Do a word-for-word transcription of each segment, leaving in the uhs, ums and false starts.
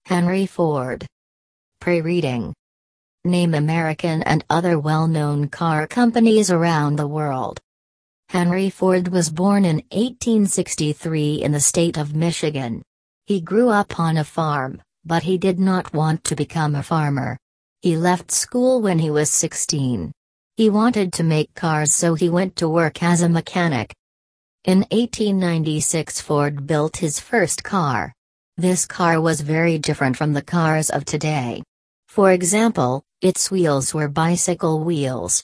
Henry Ford. Pre-reading. Name American and other well-known car companies around the world. Henry Ford was born in eighteen sixty-three in the state of Michigan. He grew up on a farm, but he did not want to become a farmer. He left school when he was sixteen. He wanted to make cars, so he went to work as a mechanic. In eighteen ninety-six, Ford built his first car. This car was very different from the cars of today. For example, its wheels were bicycle wheels.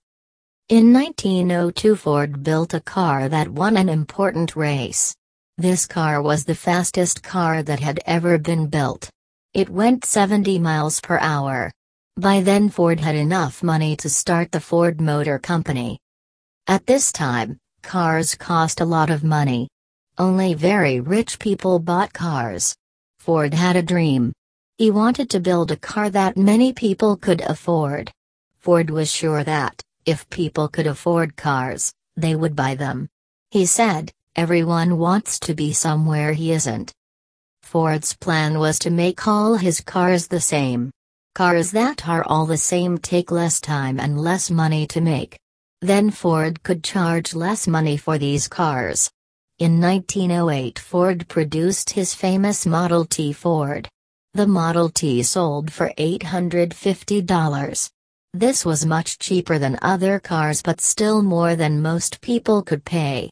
In nineteen oh two, Ford built a car that won an important race. This car was the fastest car that had ever been built. It went seventy miles per hour. By then, Ford had enough money to start the Ford Motor Company. At this time, cars cost a lot of money. Only very rich people bought cars. Ford had a dream. He wanted to build a car that many people could afford. Ford was sure that, if people could afford cars, they would buy them. He said, "Everyone wants to be somewhere he isn't." Ford's plan was to make all his cars the same. Cars that are all the same take less time and less money to make. Then Ford could charge less money for these cars. In nineteen oh eight, Ford produced his famous Model T Ford. The Model T sold for eight hundred fifty dollars. This was much cheaper than other cars, but still more than most people could pay.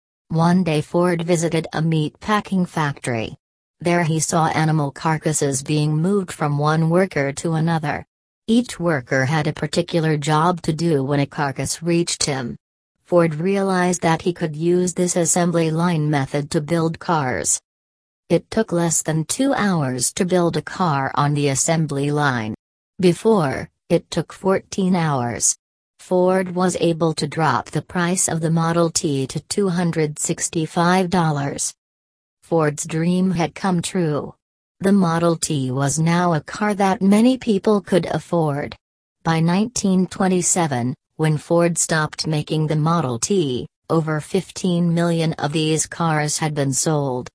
One day, Ford visited a meat packing factory. There he saw animal carcasses being moved from one worker to another. Each worker had a particular job to do when a carcass reached him. Ford realized that he could use this assembly line method to build cars. It took less than two hours to build a car on the assembly line. Before, it took fourteen hours. Ford was able to drop the price of the Model T to two hundred sixty-five dollars. Ford's dream had come true. The Model T was now a car that many people could afford. By nineteen twenty-seven, when Ford stopped making the Model T, over fifteen million of these cars had been sold.